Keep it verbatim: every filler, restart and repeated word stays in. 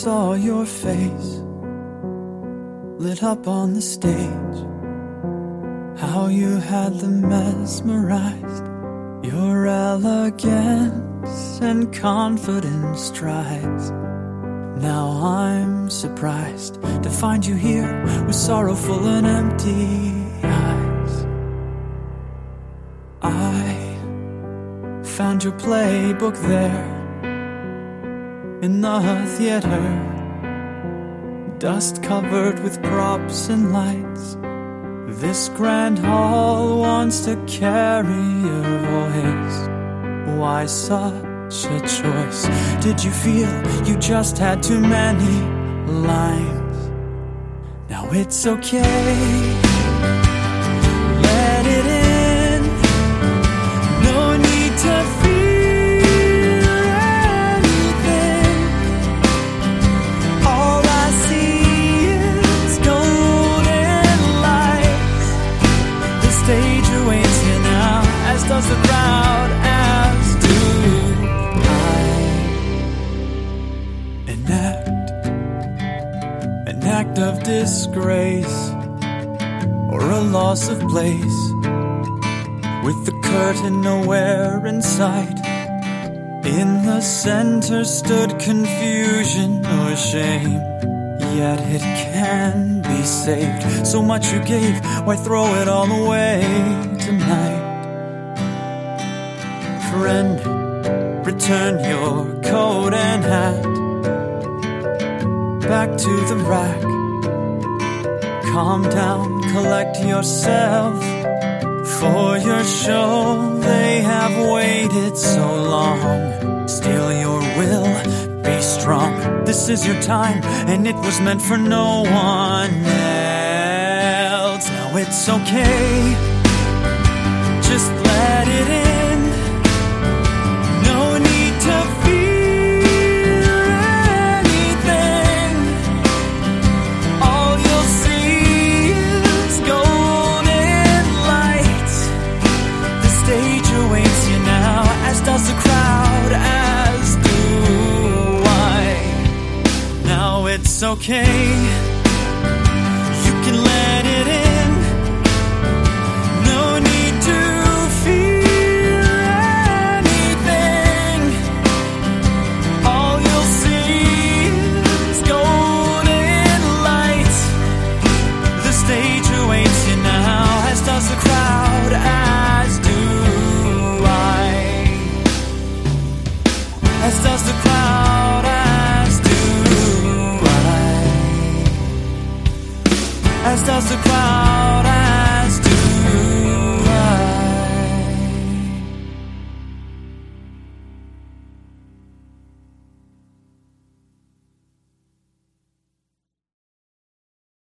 saw your face lit up on the stage, how you had them mesmerized, your elegance and confident strides. Now I'm surprised to find you here with sorrowful and empty eyes. I found your playbook there in the theater, dust covered with props and lights. This grand hall wants to carry your voice. Why such a choice? Did you feel you just had too many lines? Now it's okay, let it in. No need to fear anything. All I see is golden lights. The stage awaits you now, as does the crowd, as do I. An act, an act of disgrace, or a loss of place, with the curtain nowhere in sight. In the center stood confusion or shame, yet it can be saved. So much you gave, why throw it all away tonight? Friend, return your coat and hat back to the rack. Calm down, collect yourself for your show. They have waited so long. Steel your will, be strong. This is your time, and it was meant for no one else. Now it's okay, just let it in. No need to fear anything. All you'll see is golden lights. The stage awaits you now, as does the crowd, as do I. Now it's okay, you can let